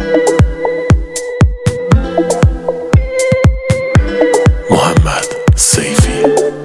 محمد سیفی.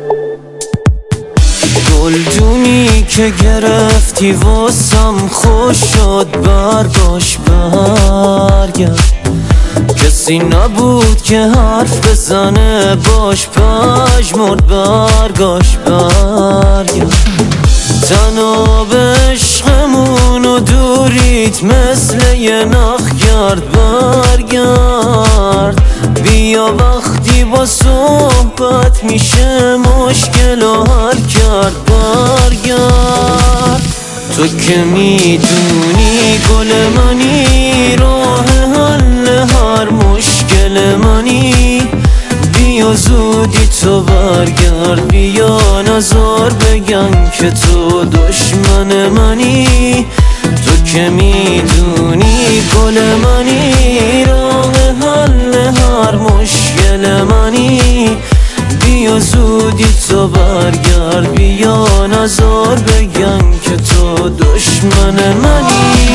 گلدونی که گرفتی واسم خوش شد، برگاش برگرد. کسی نبود که حرف بزنه باش پژمرد، برگاش برگرد. تنها به عشقمون و دوریت مثل یه نخگرد، برگرد. بیا وقتی با صحبت میشه مشکل و حل کرد، برگرد. تو که میدونی گل منی، راه حل هر مشکل منی. بیا زودی تو برگرد، بیا نزار بگن که تو دشمن منی. تو که میدونی گل منی، راه حل هر مشکل منی. بیا زودی تو برگرد، بیا نزار بگن که تو دشمن منی.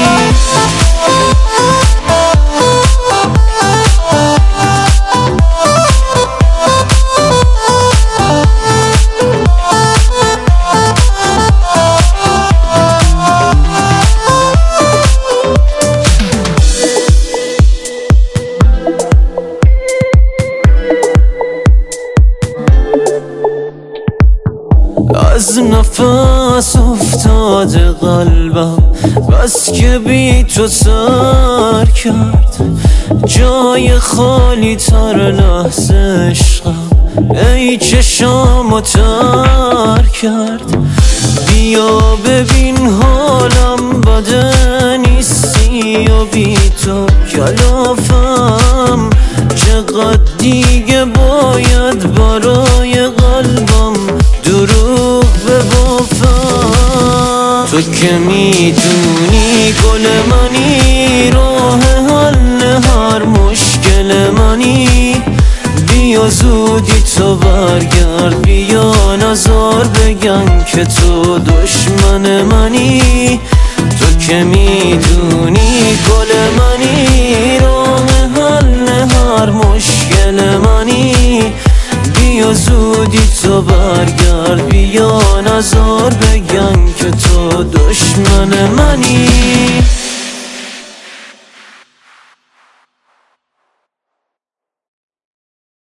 از نفس افتاده قلبم، بس که بی تو سر کرد. جای خالی تر لحظه عشقم، ای چشامو تر کرد. بیا ببین حالم بده نیستی و بی تو کلافم. چقدر دیگه باید برای قلبم دروغ ببافم. تو که میدونی گل منی، راه حل هر مشکل منی. بیا زودی تو برگرد، بیا نزار بگن که تو دشمن منی. تو که میدونی گل منی، راه حل هر مشکل منی. بیا زودی تو برگرد، بیا نزار بگن که تو دشمن منی.